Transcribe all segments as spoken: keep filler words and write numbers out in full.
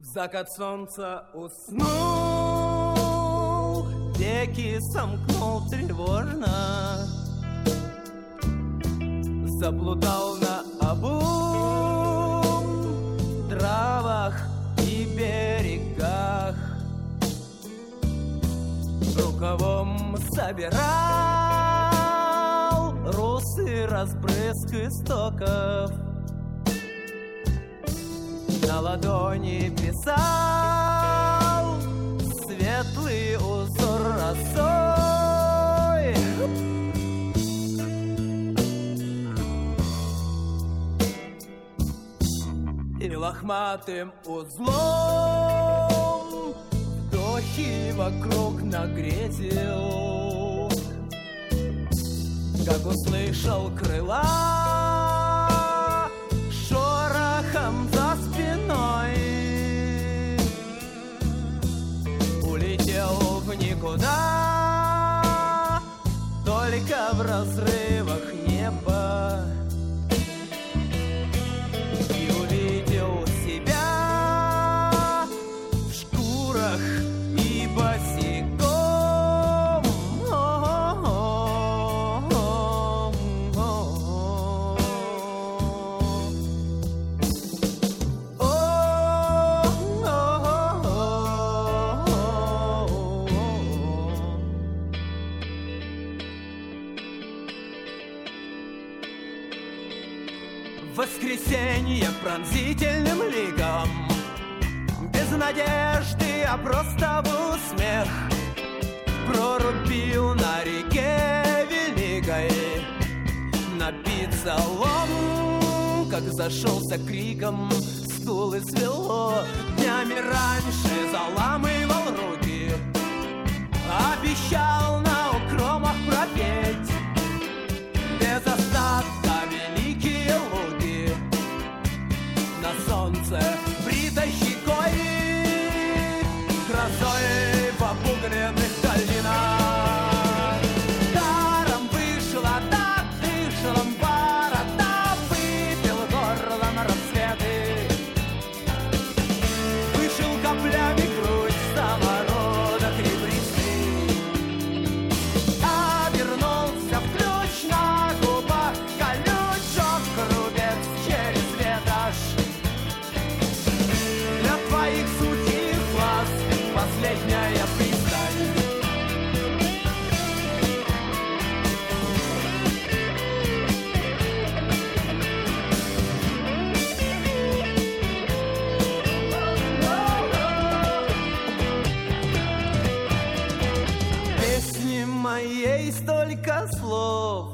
Закат солнца уснул, веки сомкнул тревожно, заплутал на обум травах и берегах, рукавом собирал русый разбрызг истоков, на ладони писал светлый узор росой. И лохматым узлом вдохи вокруг нагретил, как услышал крыла шорохом за спиной, улетел в никуда, только в разрывах неба, и увидел себя в шкурах и босиком. Воскресенье пронзительным ликом, без надежды, а просто был смех, прорубил на реке великой, напиться лом, как зашелся криком, скулы свело, днями раньше заламывал руки, обещал на укромах пропеть без остатка великие луги, на солнце бритой щекой, грозой в обугленных долинах. Даром вышла, так дышала борода, выпил горлом рассветы, вышел каплями грудь самородок ребристый, обернулся в ключ на губах, колючок, рубец через ветошь. Для твоих сухих глаз последняя пристань. Песни моей столько слов,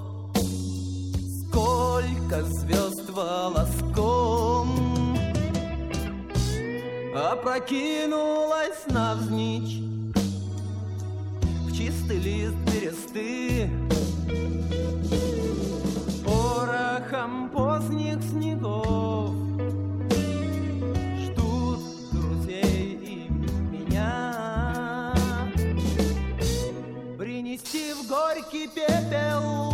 сколько звезд волоском, опрокинулась навзничь в чистый лист бересты, порохом поздних снегов ждут друзей и меня, принести в горький пепел